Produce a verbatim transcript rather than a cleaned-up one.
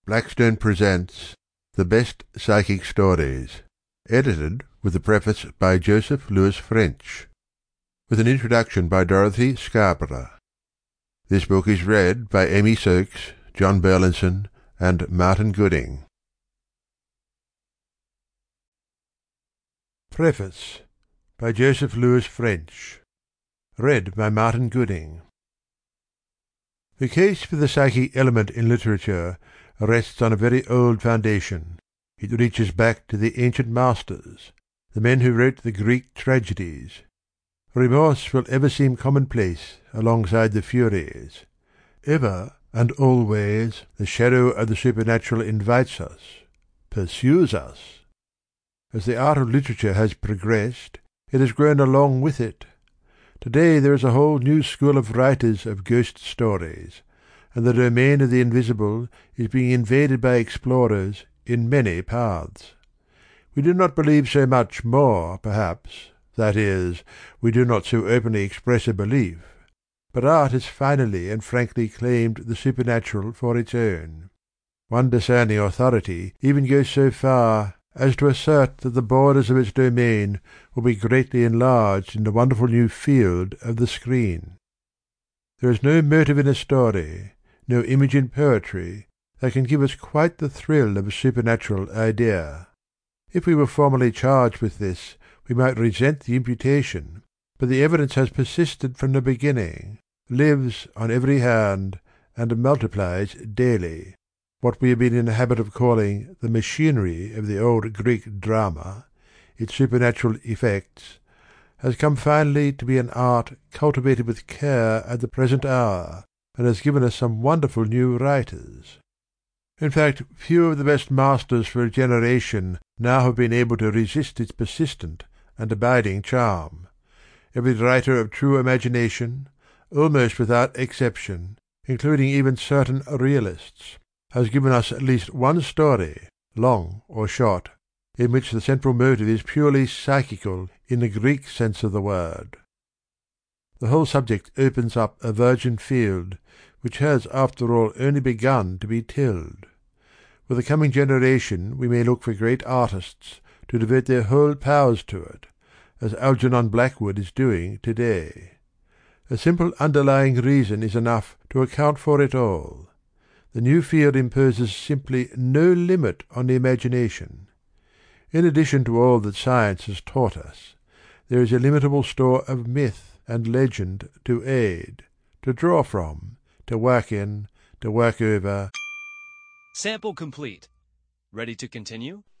Blackstone presents The Best Psychic Stories, edited with a preface by Joseph Lewis French, with an introduction by Dorothy Scarborough. This book is read by Amy Soakes, John Burlinson, and Martin Gooding. Preface by Joseph Lewis French. Read by Martin Gooding. The case for the psychic element in literature rests on a very old foundation. It reaches back to the ancient masters, the men who wrote the Greek tragedies. Remorse will ever seem commonplace alongside the Furies. Ever and always the shadow of the supernatural invites us, pursues us. As the art of literature has progressed, it has grown along with it. Today there is a whole new school of writers of ghost stories, and the domain of the invisible is being invaded by explorers in many paths. We do not believe so much more, perhaps, that is, we do not so openly express a belief, but art has finally and frankly claimed the supernatural for its own. One discerning authority even goes so far as to assert that the borders of its domain will be greatly enlarged in the wonderful new field of the screen. There is no motive in a story, no image in poetry, that can give us quite the thrill of a supernatural idea. If we were formally charged with this, we might resent the imputation, but the evidence has persisted from the beginning, lives on every hand, and multiplies daily. What we have been in the habit of calling the machinery of the old Greek drama, its supernatural effects, has come finally to be an art cultivated with care at the present hour, and has given us some wonderful new writers. In fact, few of the best masters for a generation now have been able to resist its persistent and abiding charm. Every writer of true imagination, almost without exception, including even certain realists, has given us at least one story, long or short, in which the central motive is purely psychical in the Greek sense of the word. The whole subject opens up a virgin field, which has after all only begun to be tilled. With the coming generation we may look for great artists to devote their whole powers to it, as Algernon Blackwood is doing to-day. A simple underlying reason is enough to account for it all. The new field imposes simply no limit on the imagination. In addition to all that science has taught us, there is illimitable store of myth and legend to aid, to draw from, to work in, to work over. Sample complete. Ready to continue?